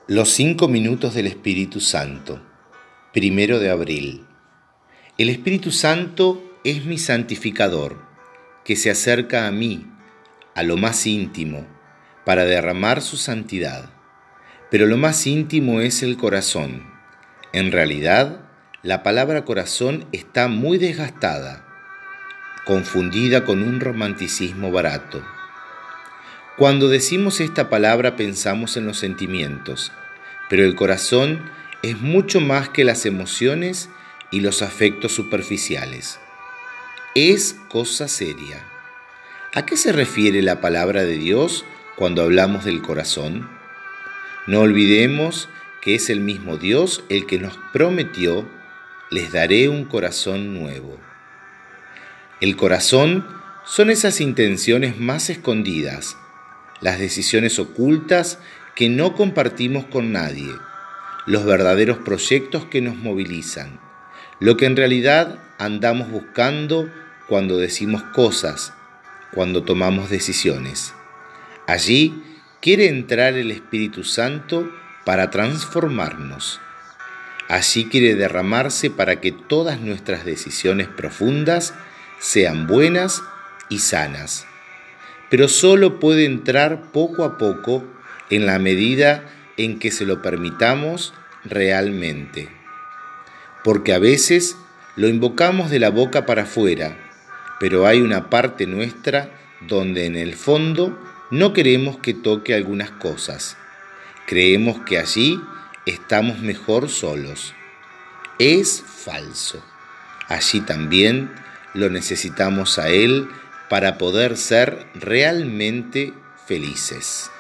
Los 5 minutos del Espíritu Santo, 1 de abril. El Espíritu Santo es mi santificador, que se acerca a mí, a lo más íntimo, para derramar su santidad. Pero lo más íntimo es el corazón. En realidad, la palabra corazón está muy desgastada, confundida con un romanticismo barato. Cuando decimos esta palabra pensamos en los sentimientos, pero el corazón es mucho más que las emociones y los afectos superficiales. Es cosa seria. ¿A qué se refiere la palabra de Dios cuando hablamos del corazón? No olvidemos que es el mismo Dios el que nos prometió: les daré un corazón nuevo. El corazón son esas intenciones más escondidas, las decisiones ocultas que no compartimos con nadie, los verdaderos proyectos que nos movilizan, lo que en realidad andamos buscando cuando decimos cosas, cuando tomamos decisiones. Allí quiere entrar el Espíritu Santo para transformarnos. Allí quiere derramarse para que todas nuestras decisiones profundas sean buenas y sanas. Pero solo puede entrar poco a poco en la medida en que se lo permitamos realmente. Porque a veces lo invocamos de la boca para afuera, pero hay una parte nuestra donde en el fondo no queremos que toque algunas cosas. Creemos que allí estamos mejor solos. Es falso. Allí también lo necesitamos a Él para poder ser realmente felices.